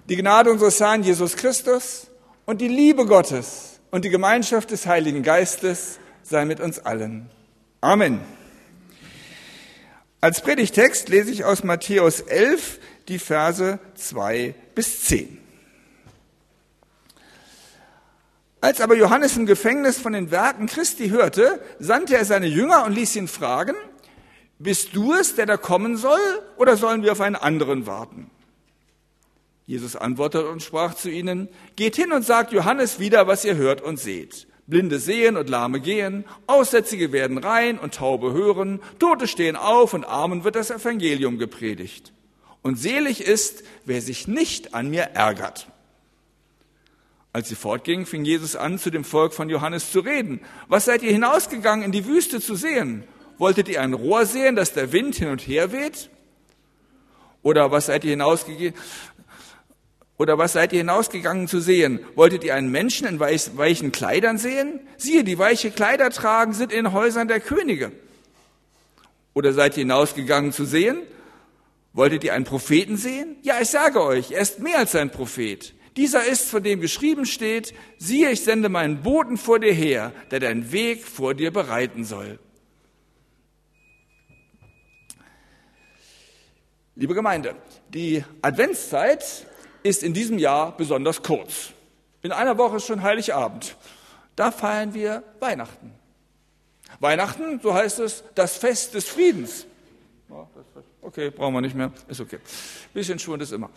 Die Gnade unseres Herrn Jesus Christus und die Liebe Gottes und die Gemeinschaft des Heiligen Geistes sei mit uns allen. Amen. Als Predigtext lese ich aus Matthäus 11 die Verse 2 bis 10. Als aber Johannes im Gefängnis von den Werken Christi hörte, sandte er seine Jünger und ließ ihn fragen: Bist du es, der da kommen soll, oder sollen wir auf einen anderen warten? Jesus antwortete und sprach zu ihnen: Geht hin und sagt Johannes wieder, was ihr hört und seht. Blinde sehen und Lahme gehen, Aussätzige werden rein und Taube hören, Tote stehen auf und Armen wird das Evangelium gepredigt. Und selig ist, wer sich nicht an mir ärgert. Als sie fortgingen, fing Jesus an, zu dem Volk von Johannes zu reden. Was seid ihr hinausgegangen, in die Wüste zu sehen? Wolltet ihr ein Rohr sehen, dass der Wind hin und her weht? Oder was seid ihr hinausgegangen zu sehen? Wolltet ihr einen Menschen in weichen Kleidern sehen? Siehe, die weiche Kleider tragen, sind in den Häusern der Könige. Oder seid ihr hinausgegangen zu sehen? Wolltet ihr einen Propheten sehen? Ja, ich sage euch, er ist mehr als ein Prophet. Dieser ist, von dem geschrieben steht: Siehe, ich sende meinen Boten vor dir her, der deinen Weg vor dir bereiten soll. Liebe Gemeinde, die Adventszeit ist in diesem Jahr besonders kurz. In einer Woche ist schon Heiligabend. Da feiern wir Weihnachten. Weihnachten, so heißt es, das Fest des Friedens. Okay, brauchen wir nicht mehr, ist okay. Bisschen Schwund ist immer.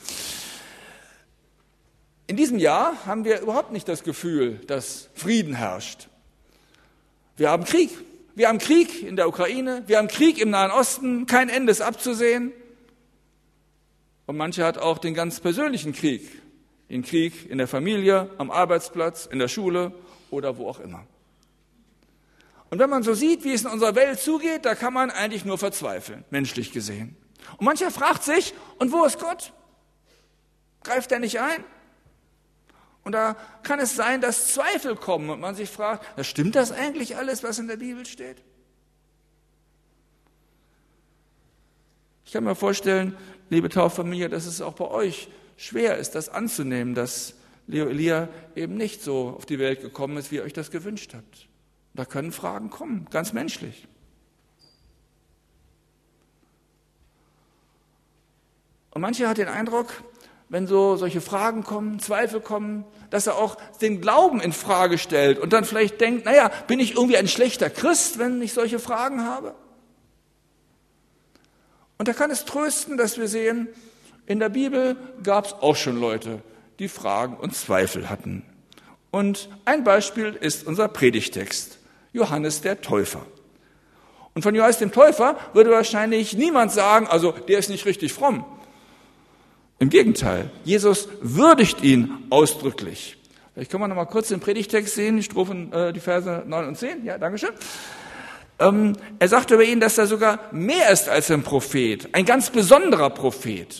In diesem Jahr haben wir überhaupt nicht das Gefühl, dass Frieden herrscht. Wir haben Krieg. Wir haben Krieg in der Ukraine, wir haben Krieg im Nahen Osten, kein Ende ist abzusehen. Und manche hat auch den ganz persönlichen Krieg. Den Krieg in der Familie, am Arbeitsplatz, in der Schule oder wo auch immer. Und wenn man so sieht, wie es in unserer Welt zugeht, da kann man eigentlich nur verzweifeln, menschlich gesehen. Und mancher fragt sich: Und wo ist Gott? Greift er nicht ein? Und da kann es sein, dass Zweifel kommen und man sich fragt: Stimmt das eigentlich alles, was in der Bibel steht? Ich kann mir vorstellen, liebe Tauffamilie, dass es auch bei euch schwer ist, das anzunehmen, dass Leo Elia eben nicht so auf die Welt gekommen ist, wie ihr euch das gewünscht habt. Da können Fragen kommen, ganz menschlich. Und manche hat den Eindruck, wenn solche Fragen kommen, Zweifel kommen, dass er auch den Glauben in Frage stellt und dann vielleicht denkt: bin ich irgendwie ein schlechter Christ, wenn ich solche Fragen habe? Und da kann es trösten, dass wir sehen, in der Bibel gab es auch schon Leute, die Fragen und Zweifel hatten. Und ein Beispiel ist unser Predigtext, Johannes der Täufer. Und von Johannes dem Täufer würde wahrscheinlich niemand sagen: der ist nicht richtig fromm. Im Gegenteil, Jesus würdigt ihn ausdrücklich. Vielleicht können wir noch mal kurz den Predigtext sehen, die Verse 9 und 10. Ja, danke schön. Er sagt über ihn, dass er sogar mehr ist als ein Prophet, ein ganz besonderer Prophet.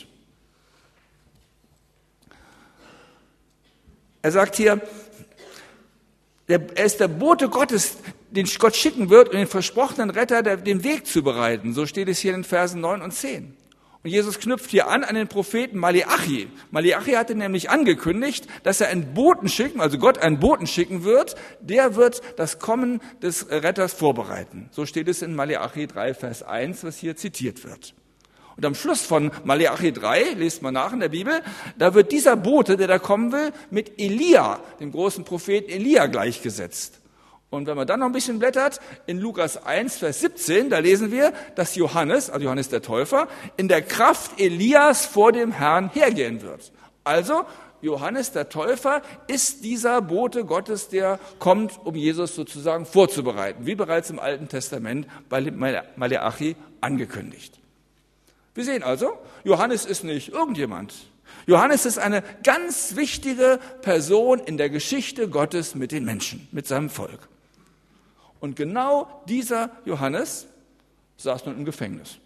Er sagt hier, er ist der Bote Gottes, den Gott schicken wird, um den versprochenen Retter den Weg zu bereiten. So steht es hier in den Versen 9 und 10. Und Jesus knüpft hier an den Propheten Maleachi. Maleachi hatte nämlich angekündigt, dass er einen Boten schicken, also Gott einen Boten schicken wird, der wird das Kommen des Retters vorbereiten. So steht es in Maleachi 3, Vers 1, was hier zitiert wird. Und am Schluss von Maleachi 3, lest mal nach in der Bibel, da wird dieser Bote, der da kommen will, mit Elia, dem großen Propheten Elia, gleichgesetzt. Und wenn man dann noch ein bisschen blättert, in Lukas 1, Vers 17, da lesen wir, dass Johannes, also Johannes der Täufer, in der Kraft Elias vor dem Herrn hergehen wird. Also, Johannes der Täufer ist dieser Bote Gottes, der kommt, um Jesus sozusagen vorzubereiten, wie bereits im Alten Testament bei Maleachi angekündigt. Wir sehen also, Johannes ist nicht irgendjemand. Johannes ist eine ganz wichtige Person in der Geschichte Gottes mit den Menschen, mit seinem Volk. Und genau dieser Johannes saß nun im Gefängnis.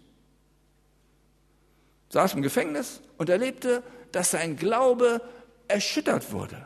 Saß im Gefängnis und erlebte, dass sein Glaube erschüttert wurde.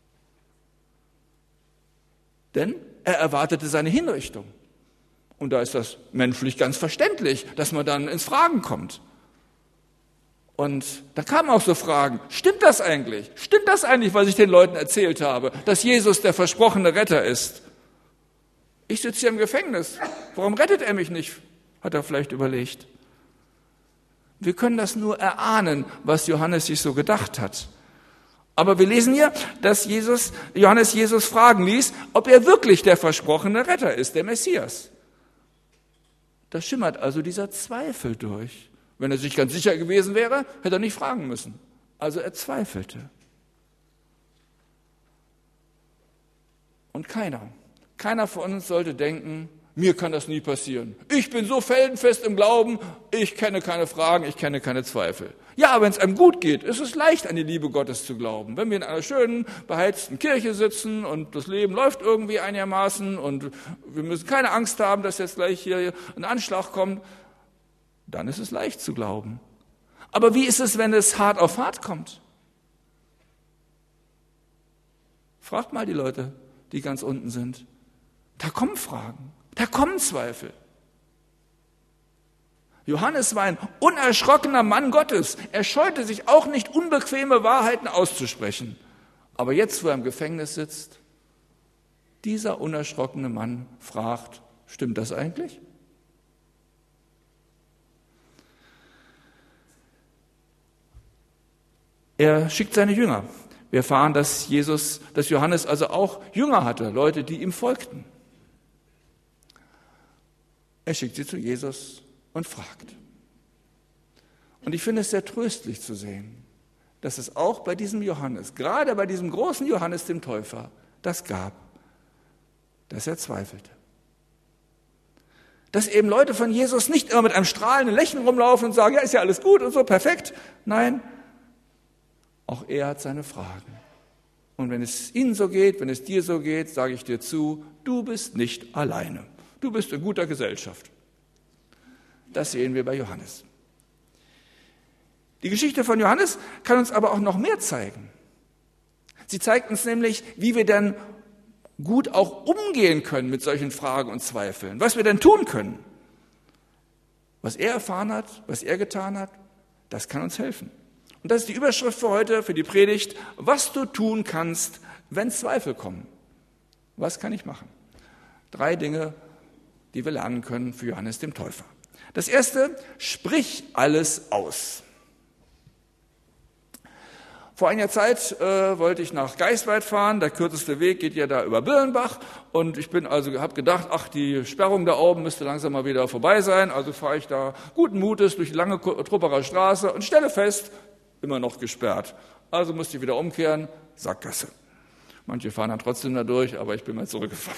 Denn er erwartete seine Hinrichtung. Und da ist das menschlich ganz verständlich, dass man dann ins Fragen kommt. Und da kamen auch so Fragen, stimmt das eigentlich? Stimmt das eigentlich, was ich den Leuten erzählt habe, dass Jesus der versprochene Retter ist? Ich sitze hier im Gefängnis, warum rettet er mich nicht? Hat er vielleicht überlegt. Wir können das nur erahnen, was Johannes sich so gedacht hat. Aber wir lesen hier, dass Johannes Jesus fragen ließ, ob er wirklich der versprochene Retter ist, der Messias. Da schimmert also dieser Zweifel durch. Wenn er sich ganz sicher gewesen wäre, hätte er nicht fragen müssen. Also er zweifelte. Und keiner von uns sollte denken, mir kann das nie passieren. Ich bin so felsenfest im Glauben, ich kenne keine Fragen, ich kenne keine Zweifel. Ja, wenn es einem gut geht, ist es leicht, an die Liebe Gottes zu glauben. Wenn wir in einer schönen, beheizten Kirche sitzen und das Leben läuft irgendwie einigermaßen und wir müssen keine Angst haben, dass jetzt gleich hier ein Anschlag kommt, dann ist es leicht zu glauben. Aber wie ist es, wenn es hart auf hart kommt? Fragt mal die Leute, die ganz unten sind. Da kommen Fragen, da kommen Zweifel. Johannes war ein unerschrockener Mann Gottes. Er scheute sich auch nicht, unbequeme Wahrheiten auszusprechen. Aber jetzt, wo er im Gefängnis sitzt, dieser unerschrockene Mann fragt, stimmt das eigentlich? Er schickt seine Jünger. Wir erfahren, dass Johannes also auch Jünger hatte, Leute, die ihm folgten. Er schickt sie zu Jesus und fragt. Und ich finde es sehr tröstlich zu sehen, dass es auch bei diesem Johannes, gerade bei diesem großen Johannes dem Täufer, das gab, dass er zweifelte. Dass eben Leute von Jesus nicht immer mit einem strahlenden Lächeln rumlaufen und sagen, ja, ist ja alles gut und so, perfekt. Nein, auch er hat seine Fragen. Und wenn es Ihnen so geht, wenn es dir so geht, sage ich dir zu, du bist nicht alleine. Du bist in guter Gesellschaft. Das sehen wir bei Johannes. Die Geschichte von Johannes kann uns aber auch noch mehr zeigen. Sie zeigt uns nämlich, wie wir dann gut auch umgehen können mit solchen Fragen und Zweifeln. Was wir denn tun können. Was er erfahren hat, was er getan hat, das kann uns helfen. Und das ist die Überschrift für heute, für die Predigt, was du tun kannst, wenn Zweifel kommen. Was kann ich machen? 3 Dinge, die wir lernen können für Johannes dem Täufer. Das erste, sprich alles aus. Vor einiger Zeit wollte ich nach Geisweit fahren, der kürzeste Weg geht ja da über Birnbach und ich habe gedacht, die Sperrung da oben müsste langsam mal wieder vorbei sein, also fahre ich da guten Mutes durch die lange Trupperer Straße und stelle fest, immer noch gesperrt. Also musste ich wieder umkehren, Sackgasse. Manche fahren dann trotzdem da durch, aber ich bin mal zurückgefahren.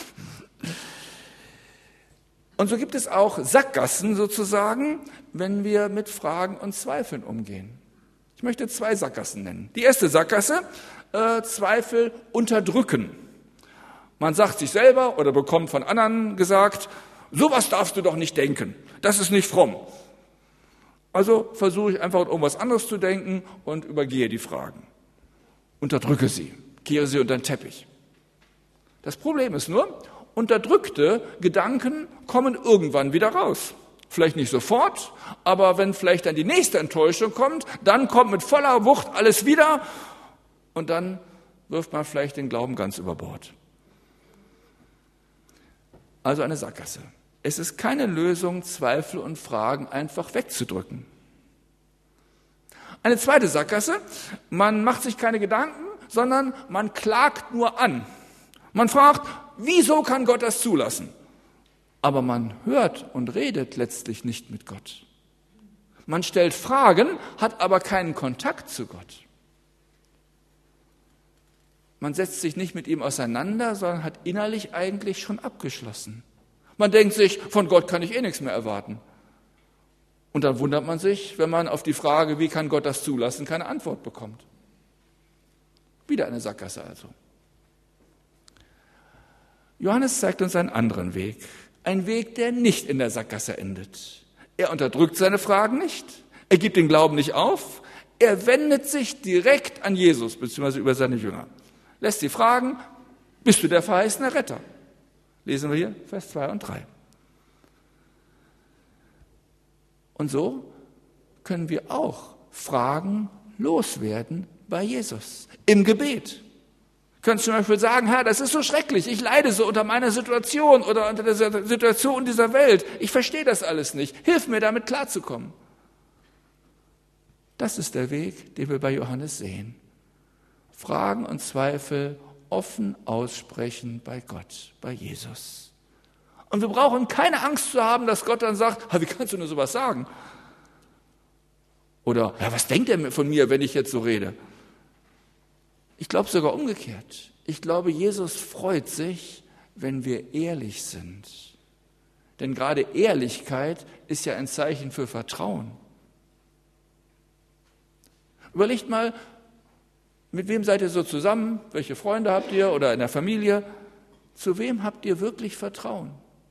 Und so gibt es auch Sackgassen sozusagen, wenn wir mit Fragen und Zweifeln umgehen. Ich möchte 2 Sackgassen nennen. Die erste Sackgasse, Zweifel unterdrücken. Man sagt sich selber oder bekommt von anderen gesagt, sowas darfst du doch nicht denken, das ist nicht fromm. Also versuche ich einfach irgendwas anderes zu denken und übergehe die Fragen. Unterdrücke sie, kehre sie unter den Teppich. Das Problem ist nur, unterdrückte Gedanken kommen irgendwann wieder raus. Vielleicht nicht sofort, aber wenn vielleicht dann die nächste Enttäuschung kommt, dann kommt mit voller Wucht alles wieder und dann wirft man vielleicht den Glauben ganz über Bord. Also eine Sackgasse. Es ist keine Lösung, Zweifel und Fragen einfach wegzudrücken. Eine zweite Sackgasse, man macht sich keine Gedanken, sondern man klagt nur an. Man fragt, wieso kann Gott das zulassen? Aber man hört und redet letztlich nicht mit Gott. Man stellt Fragen, hat aber keinen Kontakt zu Gott. Man setzt sich nicht mit ihm auseinander, sondern hat innerlich eigentlich schon abgeschlossen. Man denkt sich, von Gott kann ich nichts mehr erwarten. Und dann wundert man sich, wenn man auf die Frage, wie kann Gott das zulassen, keine Antwort bekommt. Wieder eine Sackgasse also. Johannes zeigt uns einen anderen Weg. Ein Weg, der nicht in der Sackgasse endet. Er unterdrückt seine Fragen nicht. Er gibt den Glauben nicht auf. Er wendet sich direkt an Jesus, beziehungsweise über seine Jünger. Lässt sie fragen, bist du der verheißene Retter? Lesen wir hier, Vers 2 und 3. Und so können wir auch Fragen loswerden bei Jesus, im Gebet. Du könntest zum Beispiel sagen, Herr, das ist so schrecklich, ich leide so unter meiner Situation oder unter der Situation dieser Welt. Ich verstehe das alles nicht. Hilf mir, damit klarzukommen. Das ist der Weg, den wir bei Johannes sehen. Fragen und Zweifel offen aussprechen bei Gott, bei Jesus. Und wir brauchen keine Angst zu haben, dass Gott dann sagt, wie kannst du nur sowas sagen? Oder, was denkt er von mir, wenn ich jetzt so rede? Ich glaube sogar umgekehrt. Ich glaube, Jesus freut sich, wenn wir ehrlich sind. Denn gerade Ehrlichkeit ist ja ein Zeichen für Vertrauen. Überlegt mal, mit wem seid ihr so zusammen? Welche Freunde habt ihr oder in der Familie? Zu wem habt ihr wirklich Vertrauen?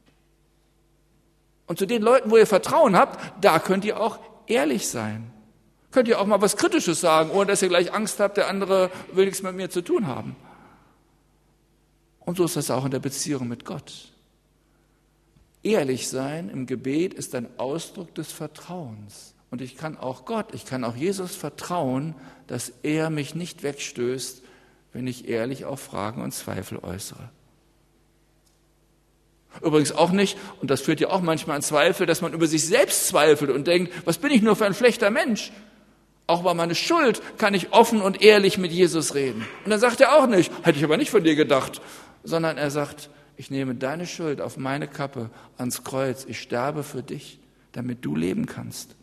Und zu den Leuten, wo ihr Vertrauen habt, da könnt ihr auch ehrlich sein. Könnt ihr auch mal was Kritisches sagen, ohne dass ihr gleich Angst habt, der andere will nichts mit mir zu tun haben. Und so ist das auch in der Beziehung mit Gott. Ehrlich sein im Gebet ist ein Ausdruck des Vertrauens. Und ich kann auch Jesus vertrauen, dass er mich nicht wegstößt, wenn ich ehrlich auf Fragen und Zweifel äußere. Übrigens auch nicht, und das führt ja auch manchmal an Zweifel, dass man über sich selbst zweifelt und denkt, was bin ich nur für ein schlechter Mensch? Auch über meine Schuld kann ich offen und ehrlich mit Jesus reden. Und dann sagt er auch nicht, hätte ich aber nicht von dir gedacht, sondern er sagt, ich nehme deine Schuld auf meine Kappe ans Kreuz, ich sterbe für dich, damit du leben kannst.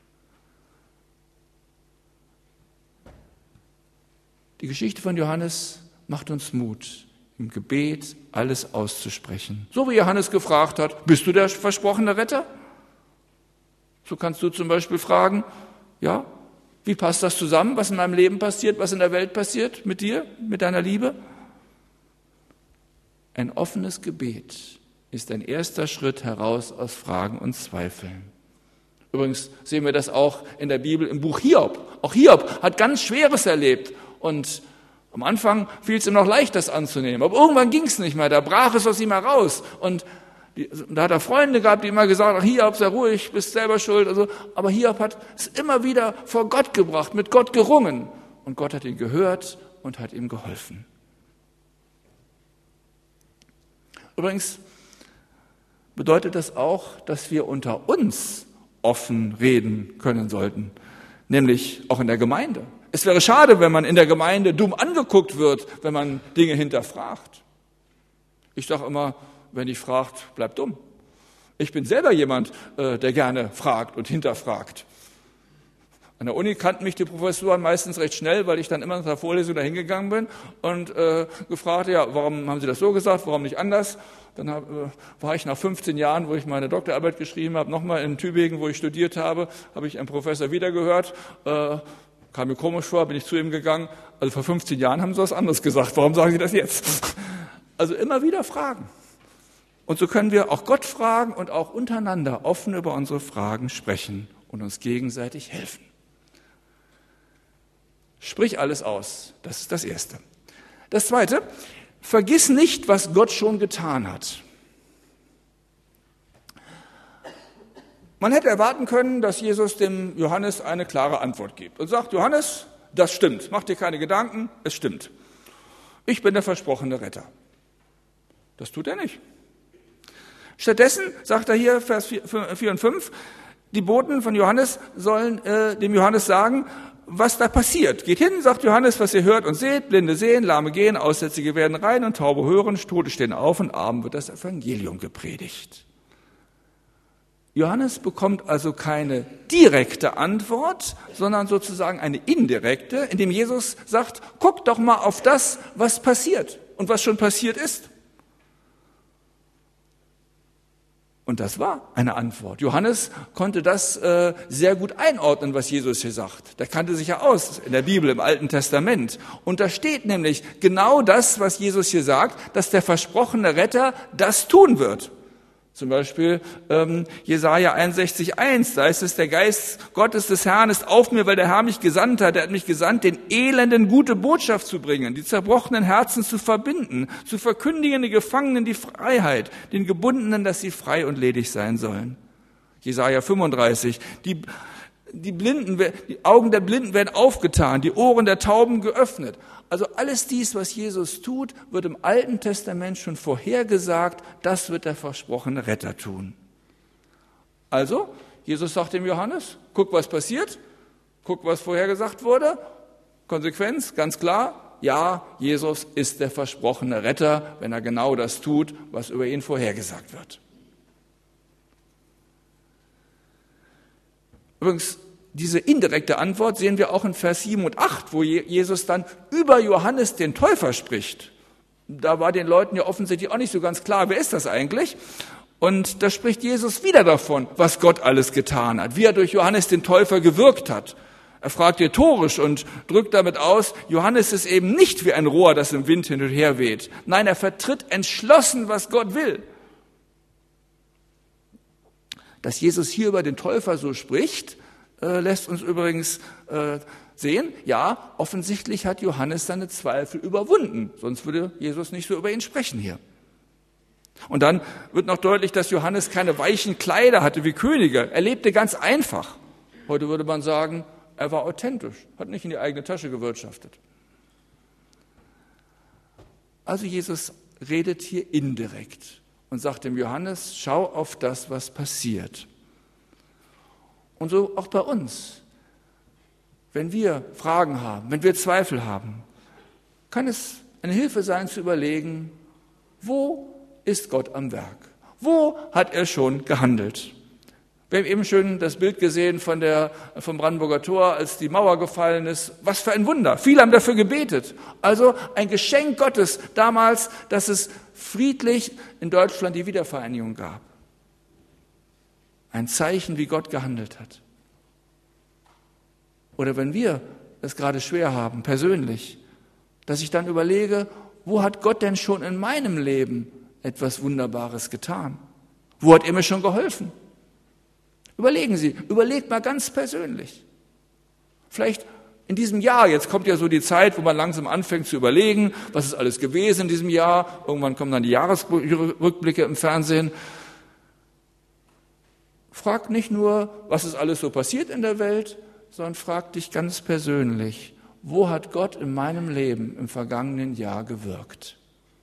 Die Geschichte von Johannes macht uns Mut, im Gebet alles auszusprechen. So wie Johannes gefragt hat, bist du der versprochene Retter? So kannst du zum Beispiel fragen, ja, wie passt das zusammen, was in meinem Leben passiert, was in der Welt passiert, mit dir, mit deiner Liebe? Ein offenes Gebet ist ein erster Schritt heraus aus Fragen und Zweifeln. Übrigens sehen wir das auch in der Bibel im Buch Hiob. Auch Hiob hat ganz Schweres erlebt und am Anfang fiel es ihm noch leicht, das anzunehmen. Aber irgendwann ging es nicht mehr, da brach es aus ihm heraus. Und da hat er Freunde gehabt, die immer gesagt haben, Hiob, sei ruhig, bist selber schuld. Also, aber Hiob hat es immer wieder vor Gott gebracht, mit Gott gerungen. Und Gott hat ihn gehört und hat ihm geholfen. Übrigens bedeutet das auch, dass wir unter uns offen reden können sollten, nämlich auch in der Gemeinde. Es wäre schade, wenn man in der Gemeinde dumm angeguckt wird, wenn man Dinge hinterfragt. Ich sage immer, wenn dich fragt, bleib dumm. Ich bin selber jemand, der gerne fragt und hinterfragt. An der Uni kannten mich die Professoren meistens recht schnell, weil ich dann immer nach der Vorlesung da hingegangen bin und gefragt, ja, warum haben Sie das so gesagt, warum nicht anders? Dann war ich nach 15 Jahren, wo ich meine Doktorarbeit geschrieben habe, nochmal in Tübingen, wo ich studiert habe ich einen Professor wieder gehört, kam mir komisch vor, bin ich zu ihm gegangen. Also vor 15 Jahren haben Sie was anderes gesagt, warum sagen Sie das jetzt? Also immer wieder fragen. Und so können wir auch Gott fragen und auch untereinander offen über unsere Fragen sprechen und uns gegenseitig helfen. Sprich alles aus, das ist das Erste. Das Zweite, vergiss nicht, was Gott schon getan hat. Man hätte erwarten können, dass Jesus dem Johannes eine klare Antwort gibt und sagt, Johannes, das stimmt, mach dir keine Gedanken, es stimmt. Ich bin der versprochene Retter. Das tut er nicht. Stattdessen sagt er hier, Vers 4 und 5, die Boten von Johannes sollen dem Johannes sagen, was da passiert. Geht hin, sagt Johannes, was ihr hört und seht, Blinde sehen, Lahme gehen, Aussätzige werden rein und Taube hören, Tote stehen auf und Armen wird das Evangelium gepredigt. Johannes bekommt also keine direkte Antwort, sondern sozusagen eine indirekte, indem Jesus sagt, guck doch mal auf das, was passiert und was schon passiert ist. Und das war eine Antwort. Johannes konnte das sehr gut einordnen, was Jesus hier sagt. Der kannte sich ja aus in der Bibel, im Alten Testament. Und da steht nämlich genau das, was Jesus hier sagt, dass der versprochene Retter das tun wird. Zum Beispiel Jesaja 61,1, da heißt es, der Geist Gottes des Herrn ist auf mir, weil der Herr mich gesandt hat. Er hat mich gesandt, den Elenden gute Botschaft zu bringen, die zerbrochenen Herzen zu verbinden, zu verkündigen die Gefangenen die Freiheit, den Gebundenen, dass sie frei und ledig sein sollen. Jesaja 35, Die Augen der Blinden werden aufgetan, die Ohren der Tauben geöffnet. Also alles dies, was Jesus tut, wird im Alten Testament schon vorhergesagt, das wird der versprochene Retter tun. Also, Jesus sagt dem Johannes, guck, was passiert, guck, was vorhergesagt wurde. Konsequenz, ganz klar, ja, Jesus ist der versprochene Retter, wenn er genau das tut, was über ihn vorhergesagt wird. Übrigens, diese indirekte Antwort sehen wir auch in Vers 7 und 8, wo Jesus dann über Johannes den Täufer spricht. Da war den Leuten ja offensichtlich auch nicht so ganz klar, wer ist das eigentlich? Und da spricht Jesus wieder davon, was Gott alles getan hat, wie er durch Johannes den Täufer gewirkt hat. Er fragt rhetorisch und drückt damit aus, Johannes ist eben nicht wie ein Rohr, das im Wind hin und her weht. Nein, er vertritt entschlossen, was Gott will. Dass Jesus hier über den Täufer so spricht, lässt uns übrigens sehen, ja, offensichtlich hat Johannes seine Zweifel überwunden, sonst würde Jesus nicht so über ihn sprechen hier. Und dann wird noch deutlich, dass Johannes keine weichen Kleider hatte wie Könige. Er lebte ganz einfach. Heute würde man sagen, er war authentisch, hat nicht in die eigene Tasche gewirtschaftet. Also Jesus redet hier indirekt und sagt dem Johannes, schau auf das, was passiert. Und so auch bei uns. Wenn wir Fragen haben, wenn wir Zweifel haben, kann es eine Hilfe sein zu überlegen, wo ist Gott am Werk? Wo hat er schon gehandelt? Wir haben eben schön das Bild gesehen vom Brandenburger Tor, als die Mauer gefallen ist. Was für ein Wunder. Viele haben dafür gebetet. Also ein Geschenk Gottes damals, dass es friedlich in Deutschland die Wiedervereinigung gab. Ein Zeichen, wie Gott gehandelt hat. Oder wenn wir es gerade schwer haben, persönlich, dass ich dann überlege, wo hat Gott denn schon in meinem Leben etwas Wunderbares getan? Wo hat er mir schon geholfen? Überlegen Sie, überlegt mal ganz persönlich. Vielleicht in diesem Jahr, jetzt kommt ja so die Zeit, wo man langsam anfängt zu überlegen, was ist alles gewesen in diesem Jahr. Irgendwann kommen dann die Jahresrückblicke im Fernsehen. Frag nicht nur, was ist alles so passiert in der Welt, sondern frag dich ganz persönlich, wo hat Gott in meinem Leben im vergangenen Jahr gewirkt?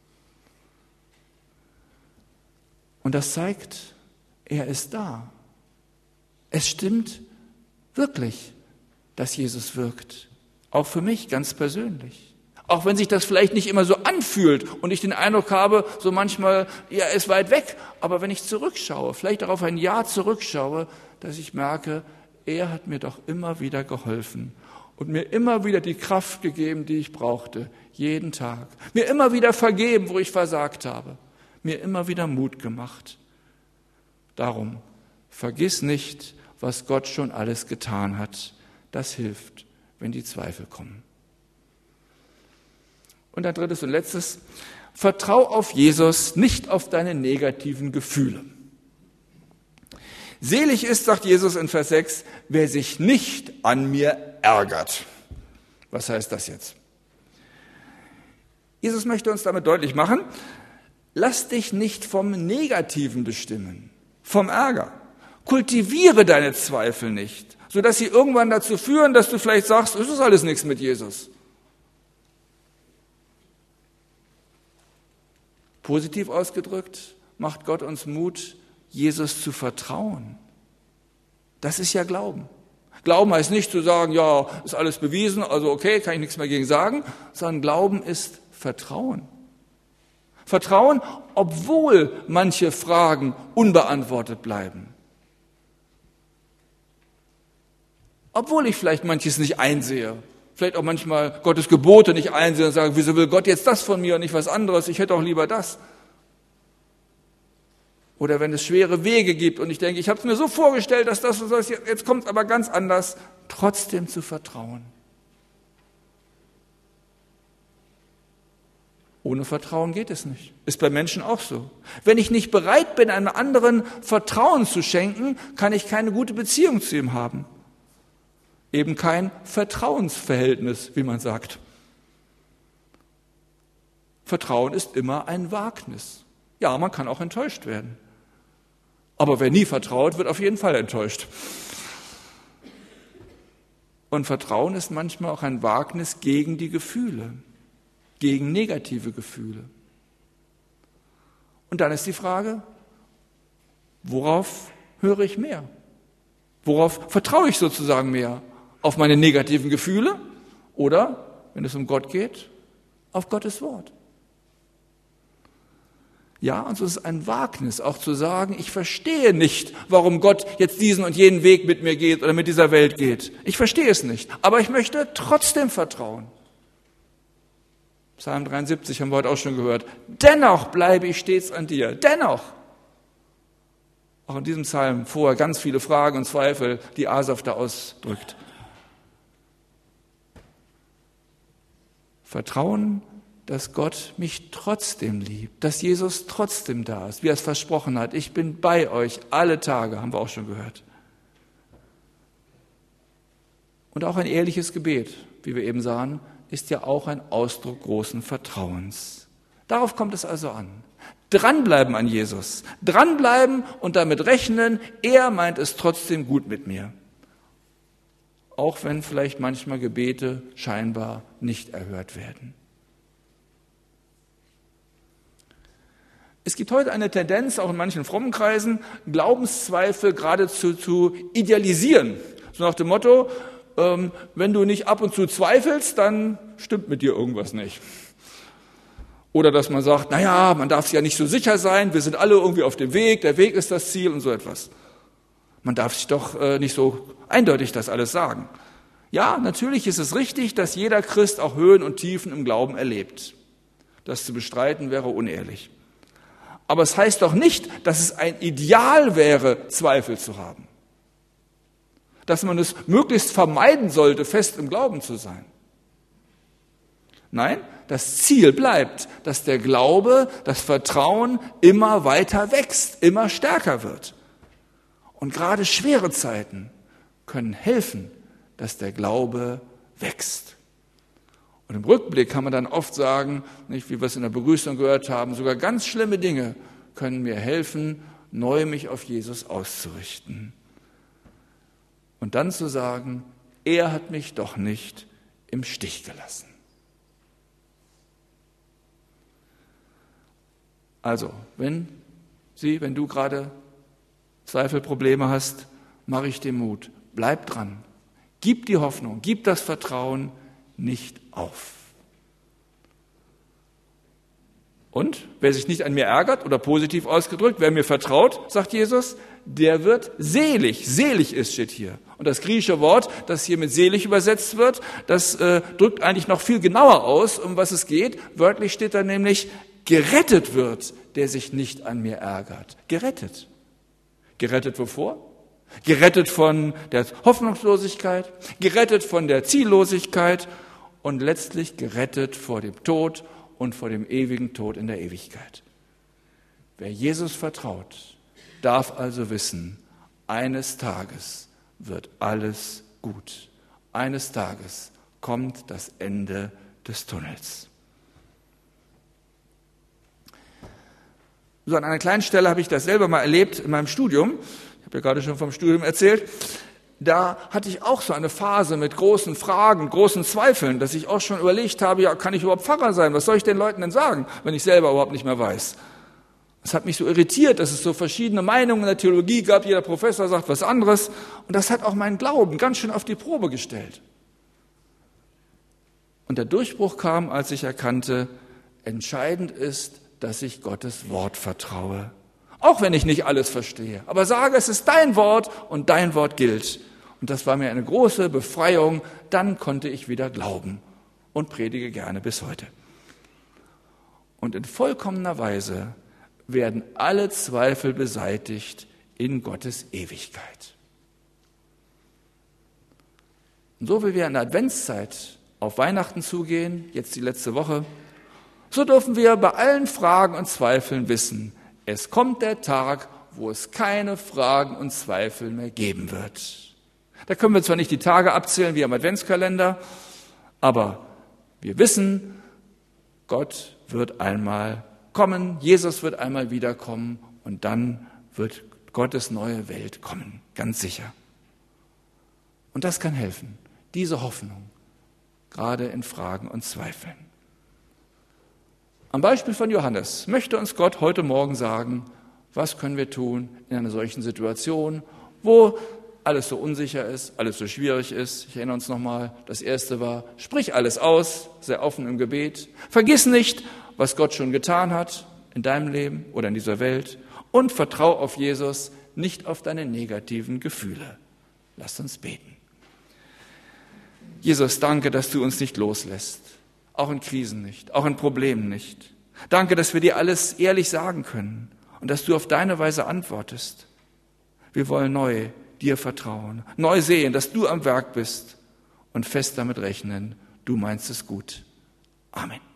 Und das zeigt, er ist da. Es stimmt wirklich, dass Jesus wirkt. Auch für mich ganz persönlich. Auch wenn sich das vielleicht nicht immer so anfühlt und ich den Eindruck habe, so manchmal, ja, er ist weit weg. Aber wenn ich zurückschaue, vielleicht auch auf ein Jahr zurückschaue, dass ich merke, er hat mir doch immer wieder geholfen und mir immer wieder die Kraft gegeben, die ich brauchte, jeden Tag. Mir immer wieder vergeben, wo ich versagt habe. Mir immer wieder Mut gemacht. Darum, vergiss nicht, was Gott schon alles getan hat. Das hilft, wenn die Zweifel kommen. Und ein drittes und letztes, vertrau auf Jesus, nicht auf deine negativen Gefühle. Selig ist, sagt Jesus in Vers 6, wer sich nicht an mir ärgert. Was heißt das jetzt? Jesus möchte uns damit deutlich machen, lass dich nicht vom Negativen bestimmen, vom Ärger. Kultiviere deine Zweifel nicht, sodass sie irgendwann dazu führen, dass du vielleicht sagst, es ist alles nichts mit Jesus. Positiv ausgedrückt, macht Gott uns Mut, Jesus zu vertrauen. Das ist ja Glauben. Glauben heißt nicht zu sagen, ja, ist alles bewiesen, also okay, kann ich nichts mehr gegen sagen, sondern Glauben ist Vertrauen. Vertrauen, obwohl manche Fragen unbeantwortet bleiben. Obwohl ich vielleicht manches nicht einsehe. Vielleicht auch manchmal Gottes Gebote nicht einsehe und sage, wieso will Gott jetzt das von mir und nicht was anderes? Ich hätte auch lieber das. Oder wenn es schwere Wege gibt und ich denke, ich habe es mir so vorgestellt, dass das und das, jetzt kommt es aber ganz anders, trotzdem zu vertrauen. Ohne Vertrauen geht es nicht. Ist bei Menschen auch so. Wenn ich nicht bereit bin, einem anderen Vertrauen zu schenken, kann ich keine gute Beziehung zu ihm haben. Eben kein Vertrauensverhältnis, wie man sagt. Vertrauen ist immer ein Wagnis. Ja, man kann auch enttäuscht werden. Aber wer nie vertraut, wird auf jeden Fall enttäuscht. Und Vertrauen ist manchmal auch ein Wagnis gegen die Gefühle, gegen negative Gefühle. Und dann ist die Frage, worauf höre ich mehr? Worauf vertraue ich sozusagen mehr? Auf meine negativen Gefühle oder, wenn es um Gott geht, auf Gottes Wort? Ja, und so ist es ein Wagnis, auch zu sagen, ich verstehe nicht, warum Gott jetzt diesen und jenen Weg mit mir geht oder mit dieser Welt geht. Ich verstehe es nicht, aber ich möchte trotzdem vertrauen. Psalm 73 haben wir heute auch schon gehört. Dennoch bleibe ich stets an dir. Dennoch. Auch in diesem Psalm vorher ganz viele Fragen und Zweifel, die Asaf da ausdrückt. Vertrauen, dass Gott mich trotzdem liebt, dass Jesus trotzdem da ist, wie er es versprochen hat. Ich bin bei euch alle Tage, haben wir auch schon gehört. Und auch ein ehrliches Gebet, wie wir eben sahen, ist ja auch ein Ausdruck großen Vertrauens. Darauf kommt es also an. Dranbleiben an Jesus, dranbleiben und damit rechnen, er meint es trotzdem gut mit mir. Auch wenn vielleicht manchmal Gebete scheinbar nicht erhört werden. Es gibt heute eine Tendenz, auch in manchen frommen Kreisen, Glaubenszweifel geradezu zu idealisieren. So nach dem Motto, wenn du nicht ab und zu zweifelst, dann stimmt mit dir irgendwas nicht. Oder dass man sagt, naja, man darf sich ja nicht so sicher sein, wir sind alle irgendwie auf dem Weg, der Weg ist das Ziel und so etwas. Man darf sich doch nicht so eindeutig das alles sagen. Ja, natürlich ist es richtig, dass jeder Christ auch Höhen und Tiefen im Glauben erlebt. Das zu bestreiten wäre unehrlich. Aber es heißt doch nicht, dass es ein Ideal wäre, Zweifel zu haben. Dass man es möglichst vermeiden sollte, fest im Glauben zu sein. Nein, das Ziel bleibt, dass der Glaube, das Vertrauen immer weiter wächst, immer stärker wird. Und gerade schwere Zeiten können helfen, dass der Glaube wächst. Und im Rückblick kann man dann oft sagen, nicht, wie wir es in der Begrüßung gehört haben, sogar ganz schlimme Dinge können mir helfen, neu mich auf Jesus auszurichten. Und dann zu sagen, er hat mich doch nicht im Stich gelassen. Also, wenn du gerade Zweifelprobleme hast, mache ich dir Mut. Bleib dran. Gib die Hoffnung, gib das Vertrauen nicht auf. Und wer sich nicht an mir ärgert oder positiv ausgedrückt, wer mir vertraut, sagt Jesus, der wird selig. Selig ist, steht hier. Und das griechische Wort, das hier mit selig übersetzt wird, das drückt eigentlich noch viel genauer aus, um was es geht. Wörtlich steht da nämlich, gerettet wird, der sich nicht an mir ärgert. Gerettet. Gerettet wovor? Gerettet von der Hoffnungslosigkeit, gerettet von der Ziellosigkeit und letztlich gerettet vor dem Tod und vor dem ewigen Tod in der Ewigkeit. Wer Jesus vertraut, darf also wissen, eines Tages wird alles gut. Eines Tages kommt das Ende des Tunnels. So, an einer kleinen Stelle habe ich das selber mal erlebt in meinem Studium. Ich habe ja gerade schon vom Studium erzählt. Da hatte ich auch so eine Phase mit großen Fragen, großen Zweifeln, dass ich auch schon überlegt habe, ja, kann ich überhaupt Pfarrer sein? Was soll ich den Leuten denn sagen, wenn ich selber überhaupt nicht mehr weiß? Es hat mich so irritiert, dass es so verschiedene Meinungen in der Theologie gab. Jeder Professor sagt was anderes. Und das hat auch meinen Glauben ganz schön auf die Probe gestellt. Und der Durchbruch kam, als ich erkannte, entscheidend ist, dass ich Gottes Wort vertraue. Auch wenn ich nicht alles verstehe. Aber sage, es ist dein Wort und dein Wort gilt. Und das war mir eine große Befreiung. Dann konnte ich wieder glauben und predige gerne bis heute. Und in vollkommener Weise werden alle Zweifel beseitigt in Gottes Ewigkeit. Und so wie wir in der Adventszeit auf Weihnachten zugehen, jetzt die letzte Woche, so dürfen wir bei allen Fragen und Zweifeln wissen, es kommt der Tag, wo es keine Fragen und Zweifel mehr geben wird. Da können wir zwar nicht die Tage abzählen wie am Adventskalender, aber wir wissen, Gott wird einmal kommen, Jesus wird einmal wiederkommen und dann wird Gottes neue Welt kommen, ganz sicher. Und das kann helfen. diese Hoffnung, gerade in Fragen und Zweifeln. Am Beispiel von Johannes möchte uns Gott heute Morgen sagen, was können wir tun in einer solchen Situation, wo alles so unsicher ist, alles so schwierig ist. Ich erinnere uns nochmal, das erste war, sprich alles aus, sei offen im Gebet. Vergiss nicht, was Gott schon getan hat in deinem Leben oder in dieser Welt und vertrau auf Jesus, nicht auf deine negativen Gefühle. Lasst uns beten. Jesus, danke, dass du uns nicht loslässt, auch in Krisen nicht, auch in Problemen nicht. Danke, dass wir dir alles ehrlich sagen können und dass du auf deine Weise antwortest. Wir wollen neu dir vertrauen, neu sehen, dass du am Werk bist und fest damit rechnen, du meinst es gut. Amen.